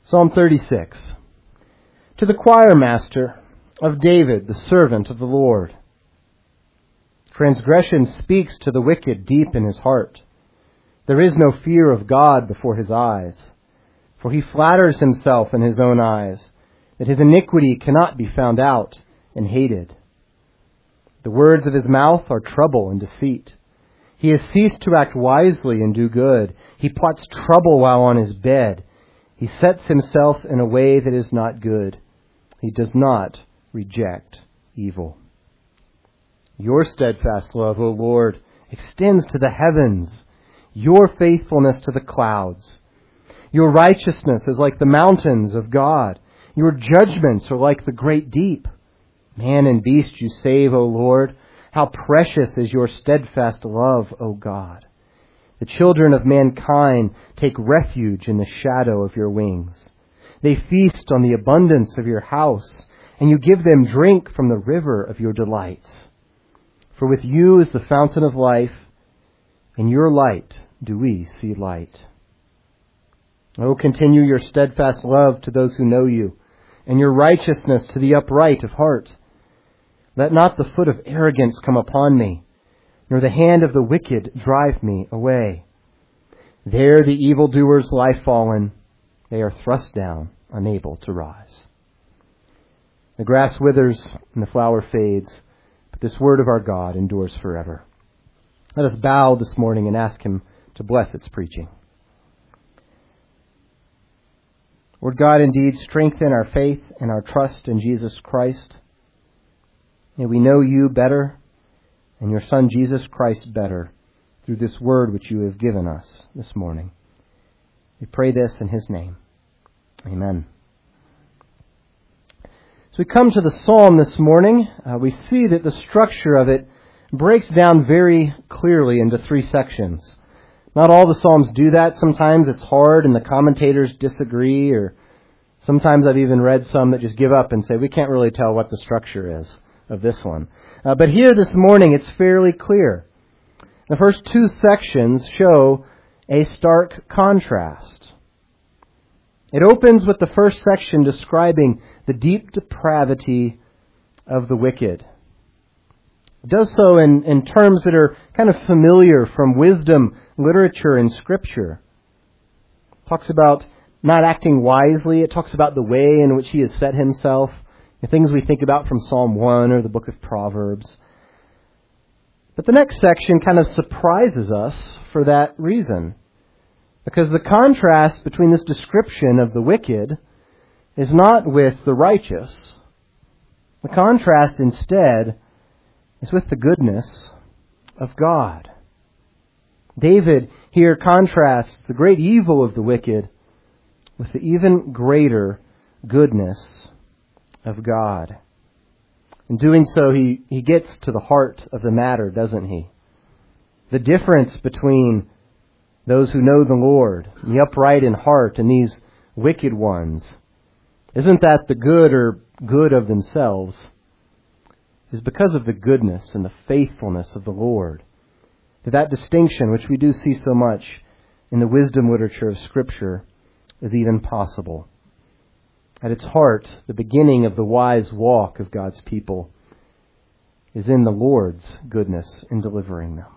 Psalm 36. To the choir master of David, the servant of the Lord. Transgression speaks to the wicked deep in his heart. There is no fear of God before his eyes, for he flatters himself in his own eyes that his iniquity cannot be found out and hated. The words of his mouth are trouble and deceit. He has ceased to act wisely and do good. He plots trouble while on his bed. He sets himself in a way that is not good. He does not reject evil. Your steadfast love, O Lord, extends to the heavens, your faithfulness to the clouds. Your righteousness is like the mountains of God. Your judgments are like the great deep. Man and beast you save, O Lord. How precious is your steadfast love, O God. The children of mankind take refuge in the shadow of your wings. They feast on the abundance of your house, and you give them drink from the river of your delights. For with you is the fountain of life. In your light do we see light. Oh, continue your steadfast love to those who know you, and your righteousness to the upright of heart. Let not the foot of arrogance come upon me, nor the hand of the wicked drive me away. There the evildoers lie fallen. They are thrust down, unable to rise. The grass withers and the flower fades, but this word of our God endures forever. Let us bow this morning and ask Him to bless its preaching. Lord God, indeed strengthen our faith and our trust in Jesus Christ. May we know you better and your Son Jesus Christ better through this word which you have given us this morning. We pray this in His name. Amen. As we come to the psalm this morning, we see that the structure of it breaks down very clearly into three sections. Not all the psalms do that. Sometimes it's hard and the commentators disagree, or sometimes I've even read some that just give up and say, we can't really tell what the structure is of this one. But here this morning, it's fairly clear. The first two sections show a stark contrast. It opens with the first section describing the deep depravity of the wicked. It does so in terms that are kind of familiar from wisdom, literature, and Scripture. It talks about not acting wisely. It talks about the way in which he has set himself. The things we think about from Psalm 1 or the book of Proverbs. But the next section kind of surprises us for that reason. Because the contrast between this description of the wicked is not with the righteous. The contrast instead is with the goodness of God. David here contrasts the great evil of the wicked with the even greater goodness of God. In doing so, he gets to the heart of the matter, doesn't he? The difference between those who know the Lord, the upright in heart, and these wicked ones, isn't that the good or good of themselves? Is because of the goodness and the faithfulness of the Lord. That distinction, which we do see so much in the wisdom literature of Scripture, is even possible. At its heart, the beginning of the wise walk of God's people is in the Lord's goodness in delivering them.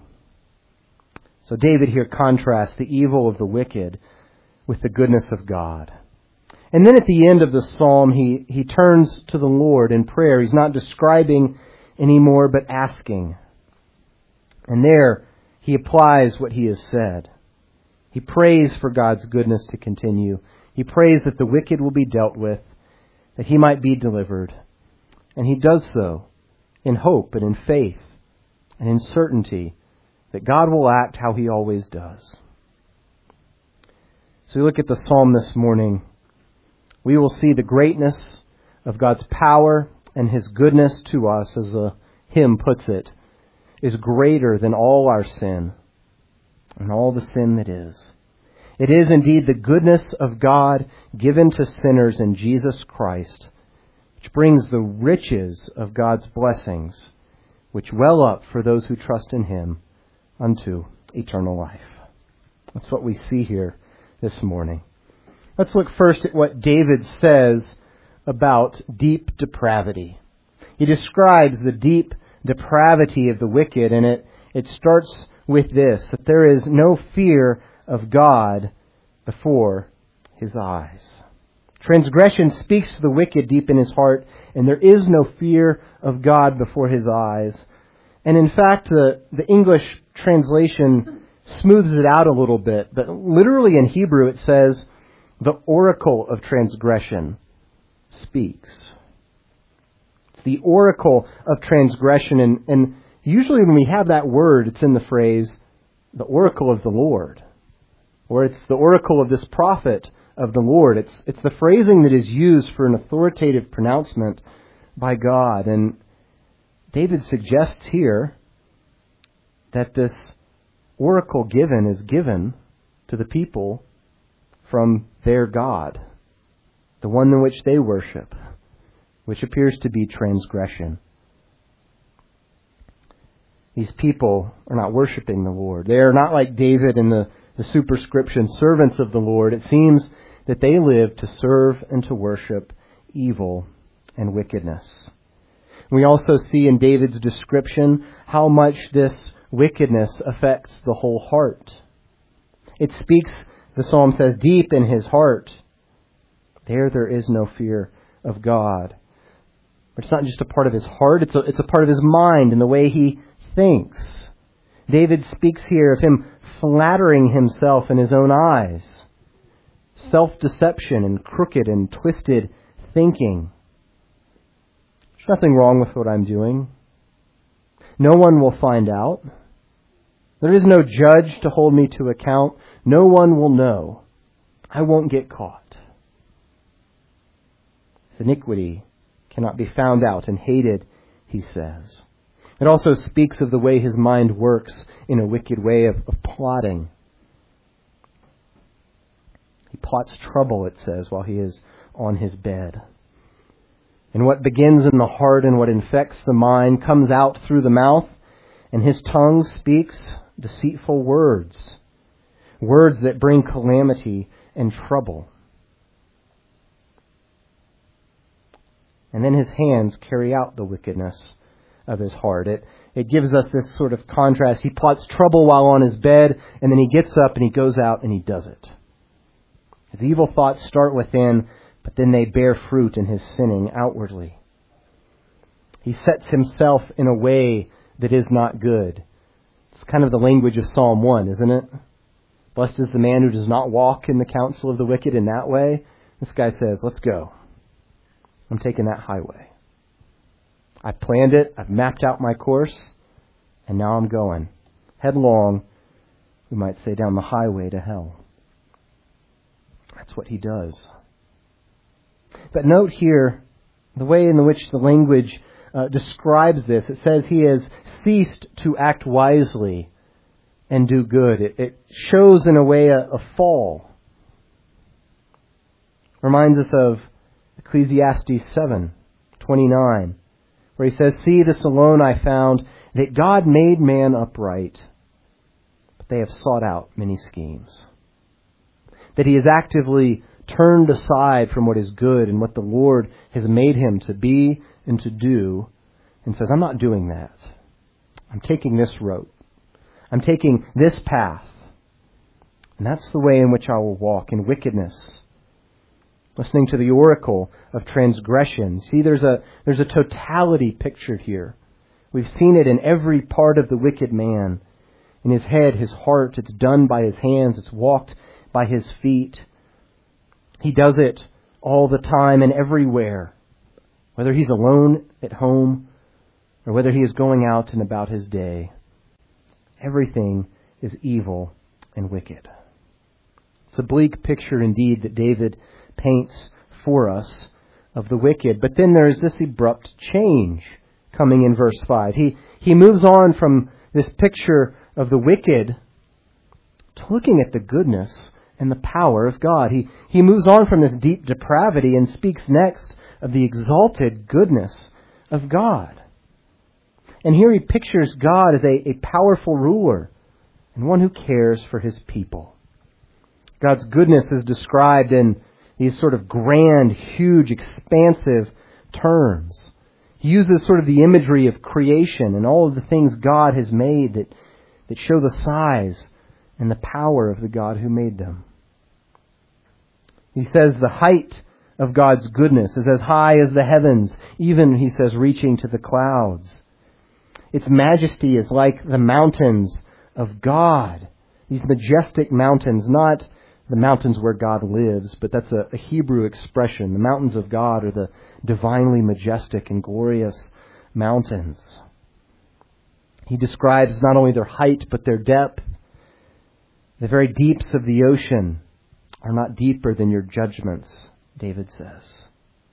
So David here contrasts the evil of the wicked with the goodness of God. And then at the end of the psalm, he turns to the Lord in prayer. He's not describing anymore, but asking. And there he applies what he has said. He prays for God's goodness to continue. He prays that the wicked will be dealt with, that he might be delivered. And he does so in hope and in faith and in certainty that God will act how he always does. So we look at the psalm this morning. We will see the greatness of God's power and his goodness to us, as a hymn puts it, is greater than all our sin and all the sin that is. It is indeed the goodness of God given to sinners in Jesus Christ, which brings the riches of God's blessings, which well up for those who trust in him unto eternal life. That's what we see here this morning. Let's look first at what David says about deep depravity. He describes the deep depravity of the wicked, and it starts with this, that there is no fear of God before his eyes. Transgression speaks to the wicked deep in his heart, and there is no fear of God before his eyes. And in fact, the English translation smooths it out a little bit, but literally in Hebrew it says, the oracle of transgression speaks. It's the oracle of transgression, and usually when we have that word, it's in the phrase, the oracle of the Lord. Or it's the oracle of this prophet of the Lord. It's the phrasing that is used for an authoritative pronouncement by God. And David suggests here that this oracle is given to the people from their God, the one in which they worship, which appears to be transgression. These people are not worshiping the Lord. They are not like David in the superscription, servants of the Lord. It seems that they live to serve and to worship evil and wickedness. We also see in David's description how much this wickedness affects the whole heart. It speaks, the psalm says, deep in his heart. There is no fear of God. But it's not just a part of his heart, it's a part of his mind and the way he thinks. David speaks here of him flattering himself in his own eyes. Self-deception and crooked and twisted thinking. There's nothing wrong with what I'm doing. No one will find out. There is no judge to hold me to account. No one will know. I won't get caught. His iniquity cannot be found out and hated, he says. It also speaks of the way his mind works in a wicked way of plotting. He plots trouble, it says, while he is on his bed. And what begins in the heart and what infects the mind comes out through the mouth, and his tongue speaks deceitful words, words that bring calamity and trouble. And then his hands carry out the wickedness of his heart. It gives us this sort of contrast. He plots trouble while on his bed, and then he gets up and he goes out and he does it. His evil thoughts start within, but then they bear fruit in his sinning outwardly. He sets himself in a way that is not good. It's kind of the language of Psalm 1, isn't it? Blessed is the man who does not walk in the counsel of the wicked in that way. This guy says, let's go. I'm taking that highway. I've planned it. I've mapped out my course. And now I'm going headlong, we might say, down the highway to hell. That's what he does. But note here the way in which the language describes this. It says he has ceased to act wisely and do good. It shows in a way a fall. Reminds us of Ecclesiastes 7:29, where he says, see, this alone I found, that God made man upright, but they have sought out many schemes. That he has actively turned aside from what is good and what the Lord has made him to be and to do, and says, I'm not doing that. I'm taking this road. I'm taking this path. And that's the way in which I will walk, in wickedness. Listening to the oracle of transgression. See, there's a totality pictured here. We've seen it in every part of the wicked man. In his head, his heart, it's done by his hands, it's walked by his feet. He does it all the time and everywhere. Whether he's alone at home or whether he is going out and about his day. Everything is evil and wicked. It's a bleak picture indeed that David paints for us of the wicked. But then there's this abrupt change coming in verse 5. He moves on from this picture of the wicked to looking at the goodness and the power of God. He moves on from this deep depravity and speaks next of the exalted goodness of God. And here he pictures God as a powerful ruler and one who cares for his people. God's goodness is described in these sort of grand, huge, expansive terms. He uses sort of the imagery of creation and all of the things God has made that show the size and the power of the God who made them. He says the height of God's goodness is as high as the heavens, even, he says, reaching to the clouds. Its majesty is like the mountains of God. These majestic mountains, not the mountains where God lives, but that's a Hebrew expression. The mountains of God are the divinely majestic and glorious mountains. He describes not only their height, but their depth. The very deeps of the ocean are not deeper than your judgments, David says.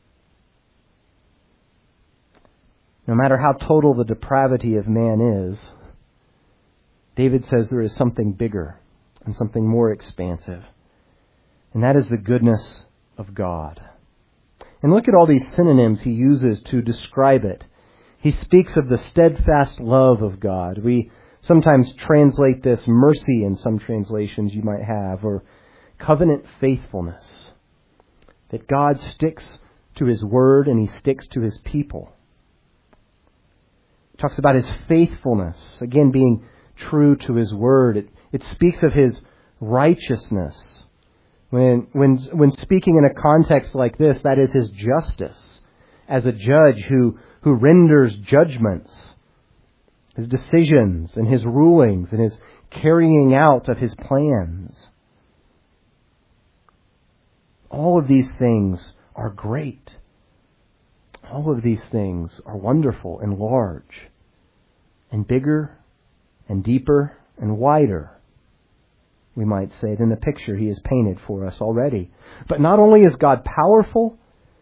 No matter how total the depravity of man is, David says there is something bigger and something more expansive. And that is the goodness of God. And look at all these synonyms he uses to describe it. He speaks of the steadfast love of God. We sometimes translate this mercy in some translations you might have, or covenant faithfulness. That God sticks to His word and He sticks to His people. He talks about His faithfulness, again being true to His word. It speaks of His righteousness. When speaking in a context like this, that is His justice as a judge who renders judgments, His decisions and His rulings and His carrying out of His plans. All of these things are great. All of these things are wonderful and large and bigger and deeper and wider, we might say, than the picture He has painted for us already. But not only is God powerful,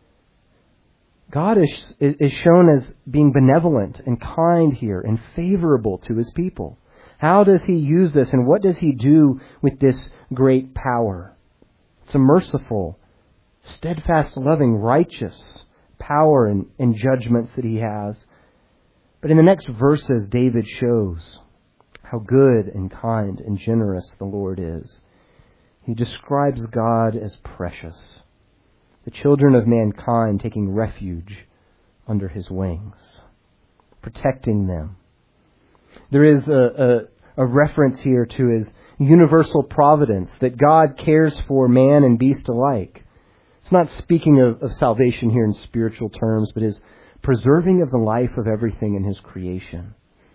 God is shown as being benevolent and kind here and favorable to His people. How does He use this, and what does He do with this great power? It's a merciful, steadfast, loving, righteous power and judgments that He has. But in the next verses, David shows how good and kind and generous the Lord is. He describes God as precious, the children of mankind taking refuge under His wings, protecting them. There is a reference here to His universal providence, that God cares for man and beast alike. It's not speaking of salvation here in spiritual terms, but His preserving of the life of everything in His creation.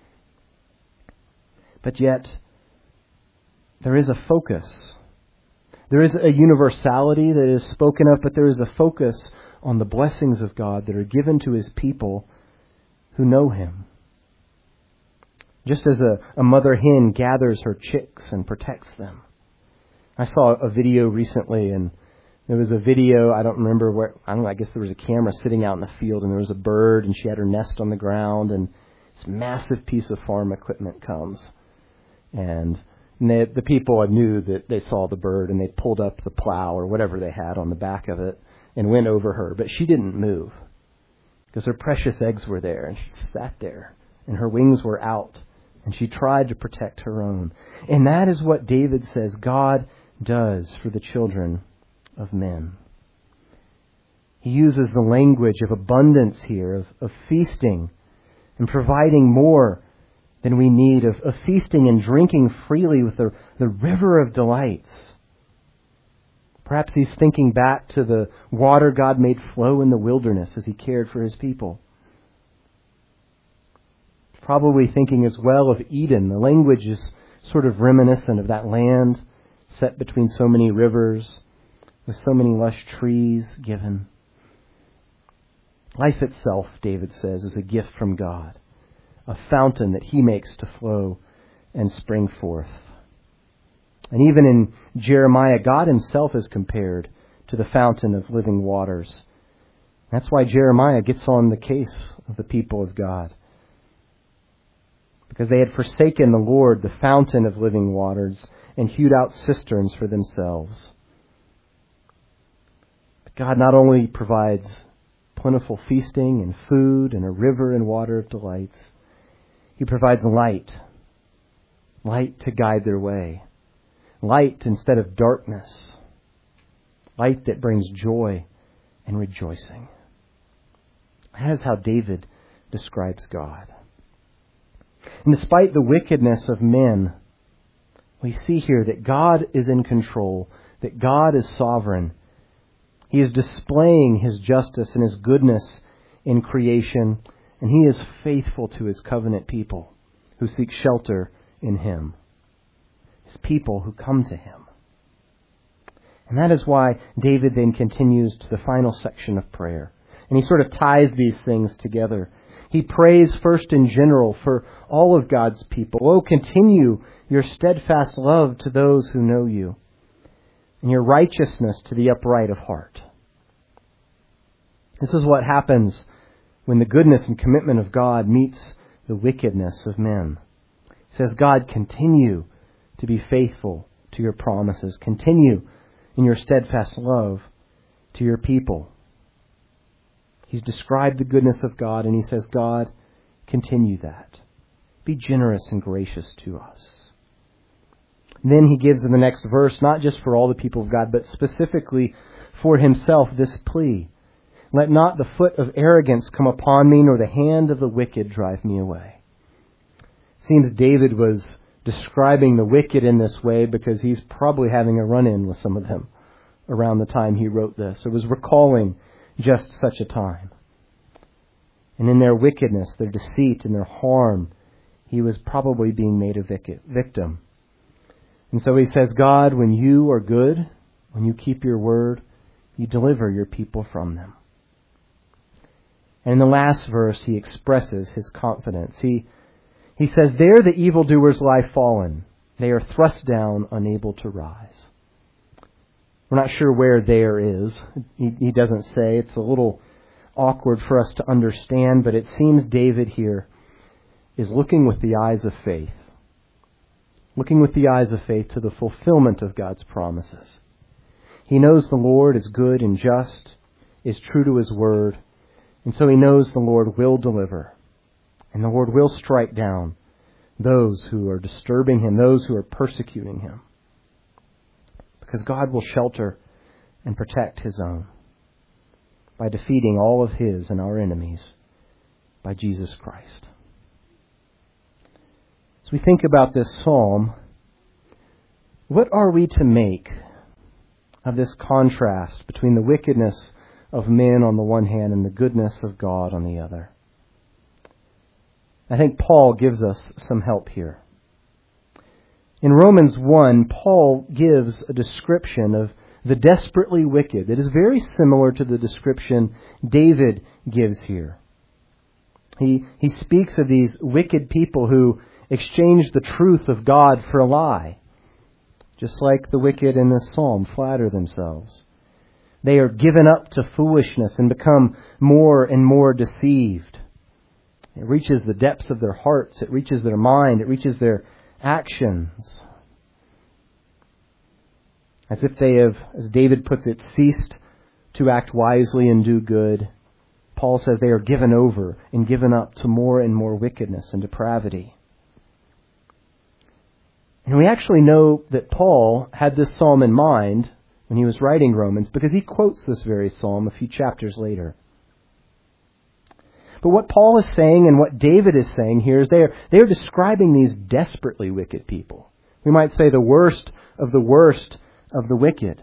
But yet, there is a focus. There is a universality that is spoken of, but there is a focus on the blessings of God that are given to His people who know Him. Just as a mother hen gathers her chicks and protects them. I saw a video recently, and there was a video, I don't remember where, I guess there was a camera sitting out in the field, and there was a bird, and she had her nest on the ground, and this massive piece of farm equipment comes. And the people knew that they saw the bird, and they pulled up the plow or whatever they had on the back of it and went over her. But she didn't move because her precious eggs were there, and she sat there, and her wings were out, and she tried to protect her own. And that is what David says God does for the children of men. He uses the language of abundance here, of feasting and providing more than we need, of feasting and drinking freely with the river of delights. Perhaps he's thinking back to the water God made flow in the wilderness as He cared for His people. Probably thinking as well of Eden. The language is sort of reminiscent of that land set between so many rivers, with so many lush trees given. Life itself, David says, is a gift from God, a fountain that He makes to flow and spring forth. And even in Jeremiah, God Himself is compared to the fountain of living waters. That's why Jeremiah gets on the case of the people of God. Because they had forsaken the Lord, the fountain of living waters, and hewed out cisterns for themselves. But God not only provides plentiful feasting and food and a river and water of delights, He provides light. Light to guide their way. Light instead of darkness. light that brings joy and rejoicing. That is how David describes God. And despite the wickedness of men, we see here that God is in control, that God is sovereign. He is displaying His justice and His goodness in creation, and He is faithful to His covenant people who seek shelter in Him, His people who come to Him. And that is why David then continues to the final section of prayer. And he sort of ties these things together. He prays first in general for all of God's people. Oh, continue your steadfast love to those who know you, and your righteousness to the upright of heart. This is what happens when the goodness and commitment of God meets the wickedness of men. It says, God, continue to be faithful to your promises. Continue in your steadfast love to your people. He's described the goodness of God, and he says, God, continue that. Be generous and gracious to us. And then he gives in the next verse, not just for all the people of God, but specifically for himself, this plea. Let not the foot of arrogance come upon me, nor the hand of the wicked drive me away. It seems David was describing the wicked in this way because he's probably having a run-in with some of them around the time he wrote this. It was recalling just such a time. And in their wickedness, their deceit, and their harm, he was probably being made a victim. And so he says, God, when you are good, when you keep your word, you deliver your people from them. And in the last verse, he expresses his confidence. He says, there the evildoers lie fallen. They are thrust down, unable to rise. We're not sure where there is. He doesn't say. It's a little awkward for us to understand, but it seems David here is looking with the eyes of faith. Looking with the eyes of faith to the fulfillment of God's promises. He knows the Lord is good and just, is true to his word, and so he knows the Lord will deliver. And the Lord will strike down those who are disturbing him, those who are persecuting him. Because God will shelter and protect his own by defeating all of his and our enemies by Jesus Christ. As we think about this psalm, what are we to make of this contrast between the wickedness of men on the one hand and the goodness of God on the other? I think Paul gives us some help here. In Romans 1, Paul gives a description of the desperately wicked that is very similar to the description David gives here. He speaks of these wicked people who exchange the truth of God for a lie, just like the wicked in this psalm flatter themselves. They are given up to foolishness and become more and more deceived. It reaches the depths of their hearts. It reaches their mind. It reaches their actions. As if they have, as David puts it, ceased to act wisely and do good. Paul says they are given over and given up to more and more wickedness and depravity. And we actually know that Paul had this psalm in mind when he was writing Romans because he quotes this very psalm a few chapters later. But what Paul is saying and what David is saying here is they are describing these desperately wicked people. We might say the worst of the wicked.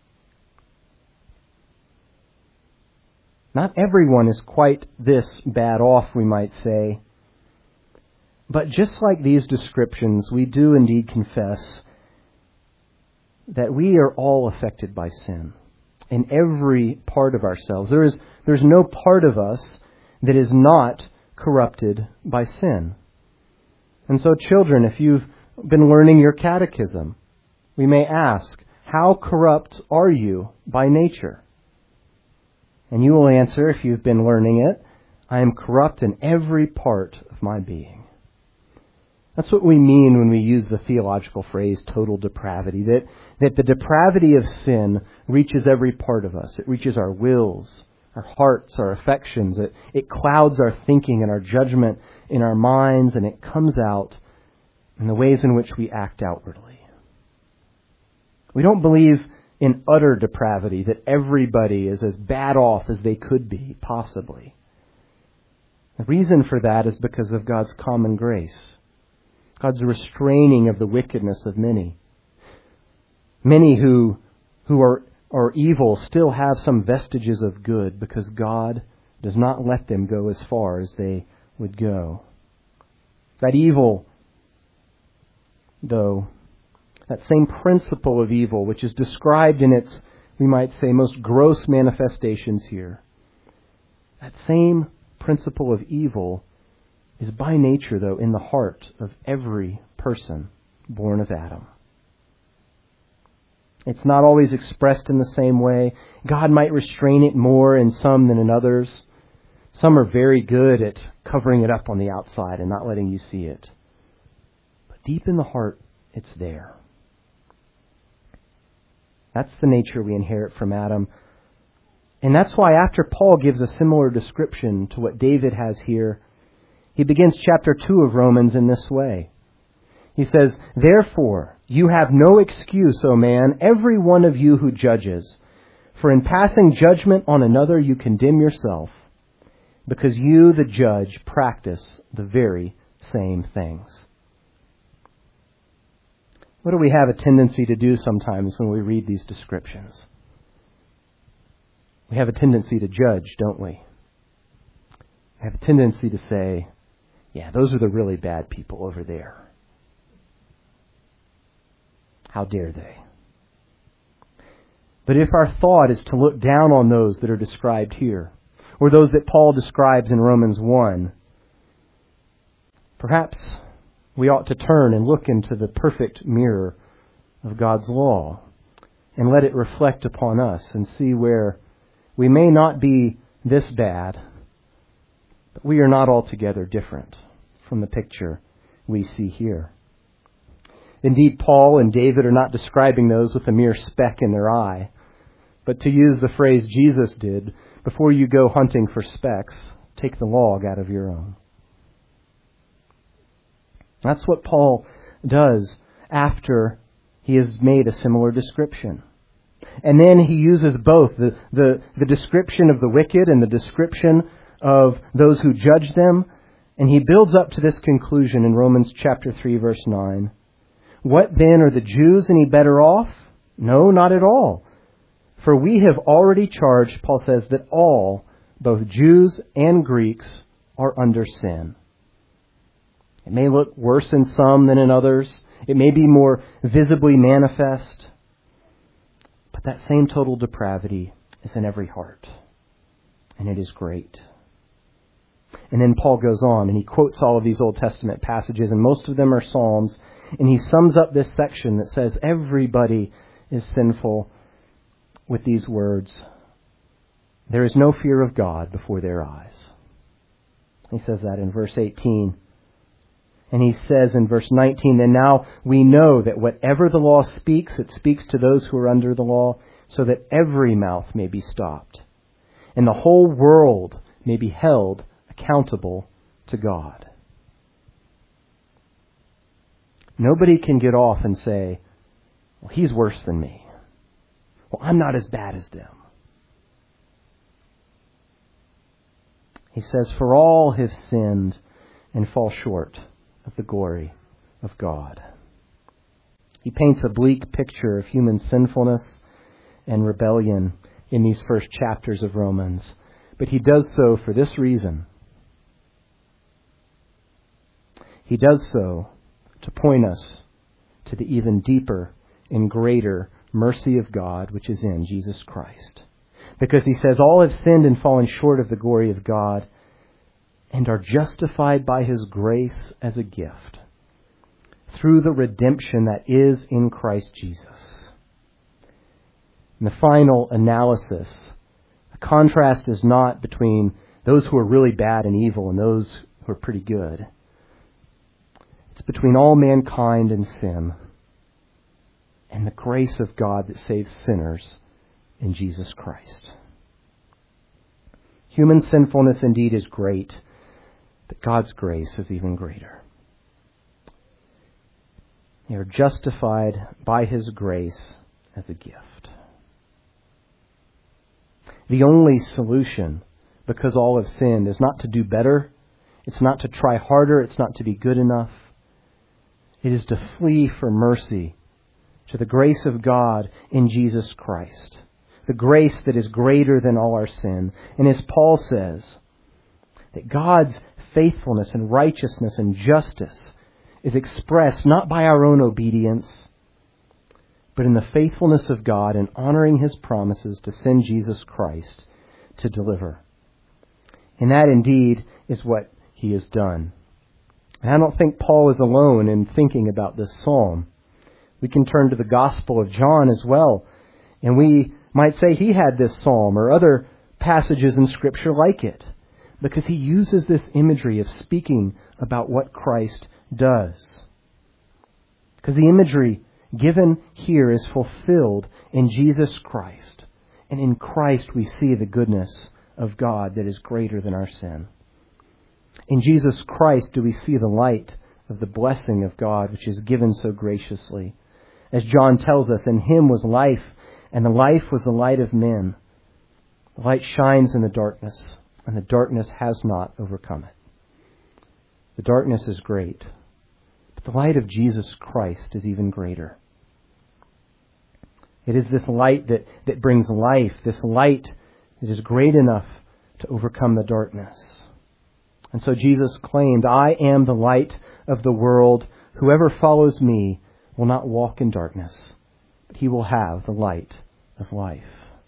Not everyone is quite this bad off, we might say. But just like these descriptions, we do indeed confess that we are all affected by sin in every part of ourselves. There's no part of us that is not corrupted by sin. And so, children, if you've been learning your catechism, we may ask, how corrupt are you by nature? And you will answer, if you've been learning it, I am corrupt in every part of my being. That's what we mean when we use the theological phrase total depravity, that the depravity of sin reaches every part of us. It reaches our wills, our hearts, our affections. It clouds our thinking and our judgment in our minds, and it comes out in the ways in which we act outwardly. We don't believe in utter depravity, that everybody is as bad off as they could be, possibly. The reason for that is because of God's common grace, God's restraining of the wickedness of many. Many who are evil still have some vestiges of good because God does not let them go as far as they would go. That evil, though, that same principle of evil, which is described in its, we might say, most gross manifestations here, that same principle of evil is by nature, though, in the heart of every person born of Adam. It's not always expressed in the same way. God might restrain it more in some than in others. Some are very good at covering it up on the outside and not letting you see it. But deep in the heart, it's there. That's the nature we inherit from Adam. And that's why after Paul gives a similar description to what David has here, he begins chapter 2 of Romans in this way. He says, "Therefore, you have no excuse, O man, every one of you who judges. For in passing judgment on another, you condemn yourself, because you, the judge, practice the very same things." What do we have a tendency to do sometimes when we read these descriptions? We have a tendency to judge, don't we? We have a tendency to say, yeah, those are the really bad people over there. How dare they? But if our thought is to look down on those that are described here, or those that Paul describes in Romans 1, perhaps we ought to turn and look into the perfect mirror of God's law and let it reflect upon us and see where we may not be this bad, but we are not altogether different from the picture we see here. Indeed, Paul and David are not describing those with a mere speck in their eye, but to use the phrase Jesus did, before you go hunting for specks, take the log out of your own. That's what Paul does after he has made a similar description. And then he uses both the description of the wicked and the description of those who judge them. And he builds up to this conclusion in Romans chapter 3, verse 9. "What then, are the Jews any better off? No, not at all. For we have already charged," Paul says, "that all, both Jews and Greeks, are under sin." It may look worse in some than in others. It may be more visibly manifest. But that same total depravity is in every heart. And it is great. And then Paul goes on and he quotes all of these Old Testament passages, and most of them are Psalms. And he sums up this section that says everybody is sinful with these words: "There is no fear of God before their eyes." He says that in verse 18. And he says in verse 19, "And now we know that whatever the law speaks, it speaks to those who are under the law, so that every mouth may be stopped, and the whole world may be held accountable to God." Nobody can get off and say, "Well, he's worse than me. Well, I'm not as bad as them." He says, "For all have sinned and fall short of the glory of God." He paints a bleak picture of human sinfulness and rebellion in these first chapters of Romans. But he does so for this reason. He does so to point us to the even deeper and greater mercy of God, which is in Jesus Christ. Because he says, all have sinned and fallen short of the glory of God, and are justified by his grace as a gift through the redemption that is in Christ Jesus. In the final analysis, the contrast is not between those who are really bad and evil and those who are pretty good. It's between all mankind and sin and the grace of God that saves sinners in Jesus Christ. Human sinfulness indeed is great, but God's grace is even greater. They are justified by his grace as a gift. The only solution, because all have sinned, is not to do better. It's not to try harder. It's not to be good enough. It is to flee for mercy to the grace of God in Jesus Christ. The grace that is greater than all our sin. And as Paul says, that God's faithfulness and righteousness and justice is expressed not by our own obedience, but in the faithfulness of God and honoring His promises to send Jesus Christ to deliver. And that indeed is what He has done. And I don't think Paul is alone in thinking about this psalm. We can turn to the Gospel of John as well, and we might say he had this psalm or other passages in Scripture like it, because he uses this imagery of speaking about what Christ does. Because the imagery given here is fulfilled in Jesus Christ. And in Christ we see the goodness of God that is greater than our sin. In Jesus Christ do we see the light of the blessing of God which is given so graciously. As John tells us, in Him was life, and the life was the light of men. The light shines in the darkness, and the darkness has not overcome it. The darkness is great, but the light of Jesus Christ is even greater. It is this light that brings life, this light that is great enough to overcome the darkness. And so Jesus claimed, I am the light of the world. Whoever follows me will not walk in darkness, but he will have the light of life.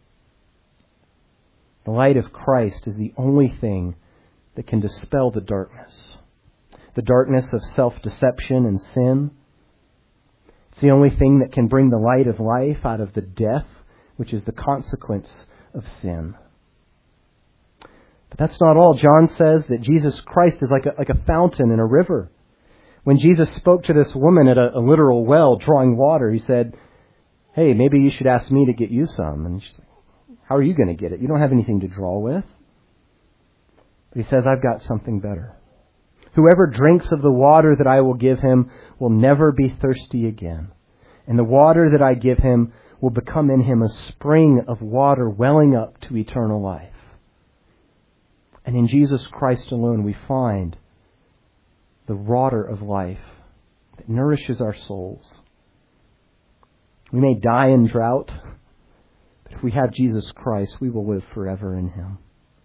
The light of Christ is the only thing that can dispel the darkness of self-deception and sin. It's the only thing that can bring the light of life out of the death, which is the consequence of sin. But that's not all. John says that Jesus Christ is like a fountain in a river. When Jesus spoke to this woman at a literal well drawing water, He said, hey, maybe you should ask me to get you some. And she's like, how are you going to get it? You don't have anything to draw with. But He says, I've got something better. Whoever drinks of the water that I will give him will never be thirsty again. And the water that I give him will become in him a spring of water welling up to eternal life. And in Jesus Christ alone we find the water of life that nourishes our souls. We may die in drought, but if we have Jesus Christ, we will live forever in Him.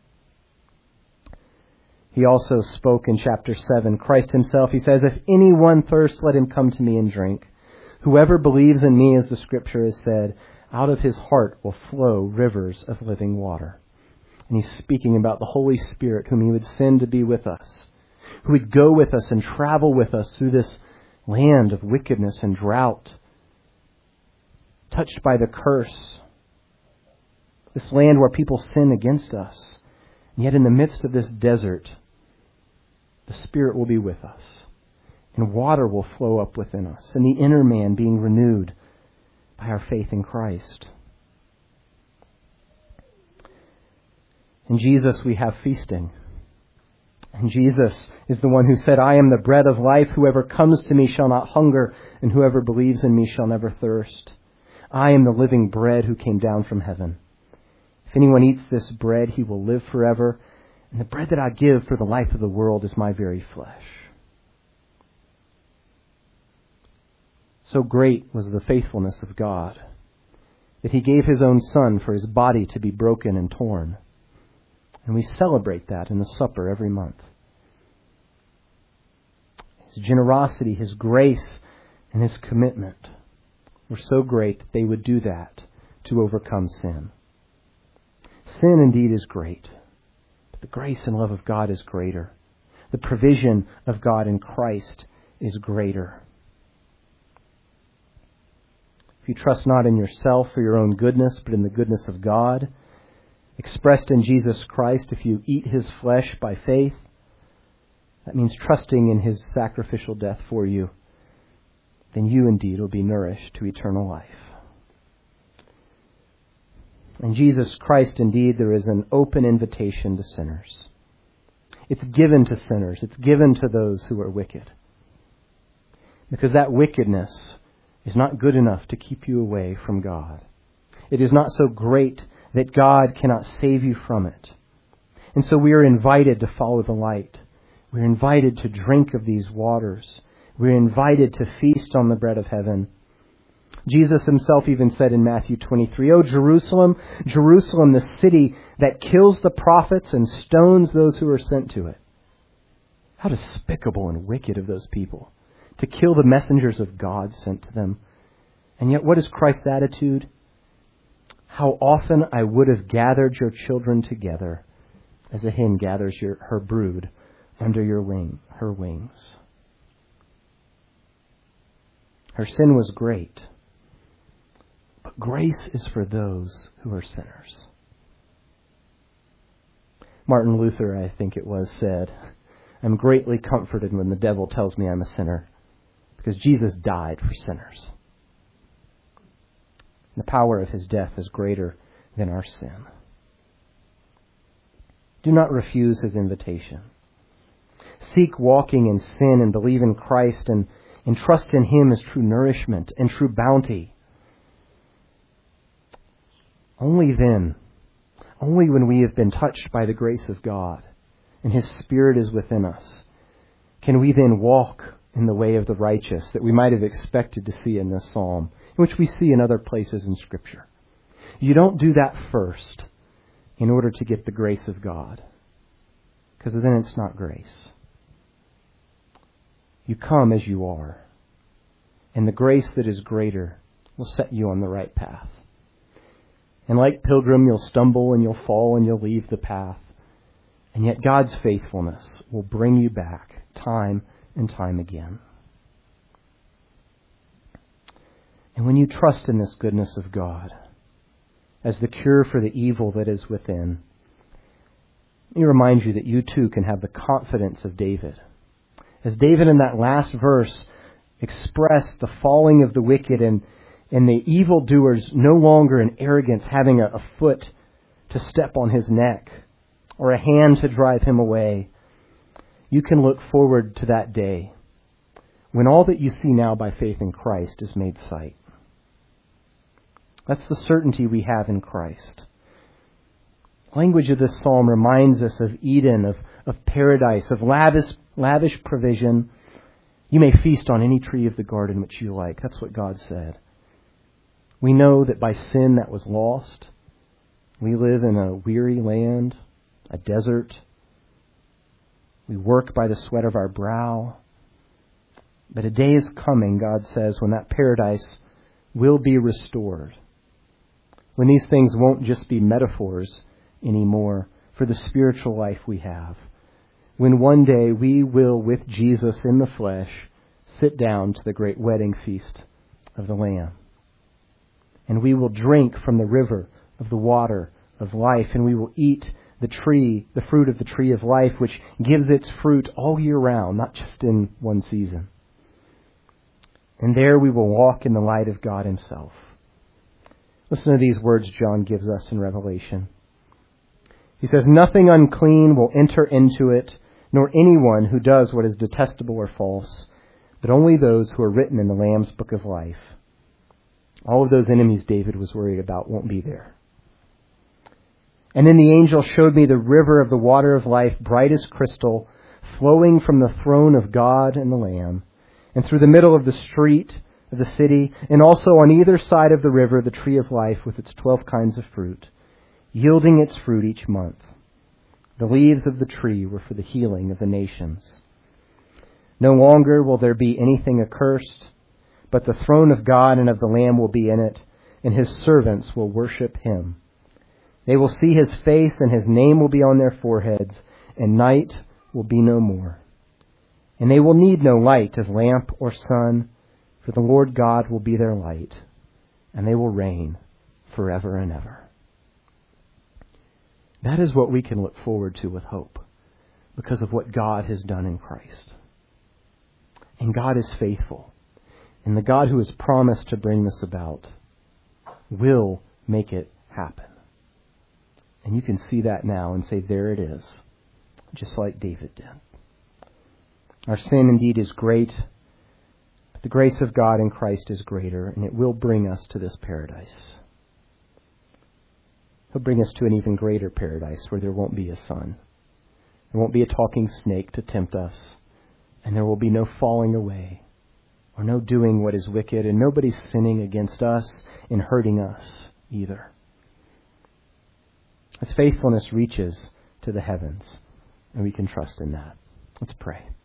He also spoke in chapter 7, Christ Himself, He says, if anyone thirsts, let him come to me and drink. Whoever believes in me, as the Scripture has said, out of his heart will flow rivers of living water. And He's speaking about the Holy Spirit, whom He would send to be with us, who would go with us and travel with us through this land of wickedness and drought, touched by the curse, this land where people sin against us. And yet in the midst of this desert, the Spirit will be with us, and water will flow up within us, and the inner man being renewed by our faith in Christ. In Jesus we have feasting. And Jesus is the one who said, I am the bread of life. Whoever comes to me shall not hunger, and whoever believes in me shall never thirst. I am the living bread who came down from heaven. If anyone eats this bread, he will live forever. And the bread that I give for the life of the world is my very flesh. So great was the faithfulness of God that He gave His own Son for His body to be broken and torn. And we celebrate that in the supper every month. His generosity, His grace, and His commitment were so great that they would do that to overcome sin. Sin indeed is great, but the grace and love of God is greater. The provision of God in Christ is greater. If you trust not in yourself or your own goodness, but in the goodness of God, expressed in Jesus Christ, if you eat His flesh by faith, that means trusting in His sacrificial death for you, then you indeed will be nourished to eternal life. In Jesus Christ, indeed, there is an open invitation to sinners. It's given to sinners. It's given to those who are wicked. Because that wickedness is not good enough to keep you away from God. It is not so great that God cannot save you from it. And so we are invited to follow the light. We're invited to drink of these waters. We're invited to feast on the bread of heaven. Jesus himself even said in Matthew 23, "O Jerusalem, Jerusalem, the city that kills the prophets and stones those who are sent to it." How despicable and wicked of those people to kill the messengers of God sent to them. And yet what is Christ's attitude? "How often I would have gathered your children together as a hen gathers her brood under her wings." Her sin was great, but grace is for those who are sinners. Martin Luther, I think it was, said, "I'm greatly comforted when the devil tells me I'm a sinner, because Jesus died for sinners. The power of his death is greater than our sin." Do not refuse his invitation. Seek walking in sin and believe in Christ and trust in him as true nourishment and true bounty. Only then, only when we have been touched by the grace of God and his Spirit is within us, can we then walk in the way of the righteous that we might have expected to see in this psalm, which we see in other places in Scripture. You don't do that first in order to get the grace of God, because then it's not grace. You come as you are, and the grace that is greater will set you on the right path. And like pilgrim, you'll stumble and you'll fall and you'll leave the path, and yet God's faithfulness will bring you back time and time again. And when you trust in this goodness of God as the cure for the evil that is within, let me remind you that you too can have the confidence of David. As David in that last verse expressed the falling of the wicked and the evildoers no longer in arrogance having a foot to step on his neck or a hand to drive him away, you can look forward to that day when all that you see now by faith in Christ is made sight. That's the certainty we have in Christ. Language of this psalm reminds us of Eden, of paradise, of lavish provision. You may feast on any tree of the garden which you like. That's what God said. We know that by sin that was lost. We live in a weary land, a desert. We work by the sweat of our brow. But a day is coming, God says, when that paradise will be restored. When these things won't just be metaphors anymore for the spiritual life we have. When one day we will, with Jesus in the flesh, sit down to the great wedding feast of the Lamb. And we will drink from the river of the water of life, and we will eat the fruit of the tree of life, which gives its fruit all year round, not just in one season. And there we will walk in the light of God himself. Listen to these words John gives us in Revelation. He says, "Nothing unclean will enter into it, nor anyone who does what is detestable or false, but only those who are written in the Lamb's book of life." All of those enemies David was worried about won't be there. "And then the angel showed me the river of the water of life, bright as crystal, flowing from the throne of God and the Lamb, and through the middle of the street of the city, and also on either side of the river the tree of life with its 12 kinds of fruit, yielding its fruit each month. The leaves of the tree were for the healing of the nations. No longer will there be anything accursed, but the throne of God and of the Lamb will be in it, and his servants will worship him. They will see his face, and his name will be on their foreheads, and night will be no more. And they will need no light of lamp or sun, for the Lord God will be their light, and they will reign forever and ever." That is what we can look forward to with hope, because of what God has done in Christ. And God is faithful. And the God who has promised to bring this about will make it happen. And you can see that now and say, there it is, just like David did. Our sin indeed is great, but the grace of God in Christ is greater, and it will bring us to this paradise. He'll bring us to an even greater paradise where there won't be a sun. There won't be a talking snake to tempt us. And there will be no falling away or no doing what is wicked and nobody sinning against us and hurting us either. His faithfulness reaches to the heavens, and we can trust in that. Let's pray.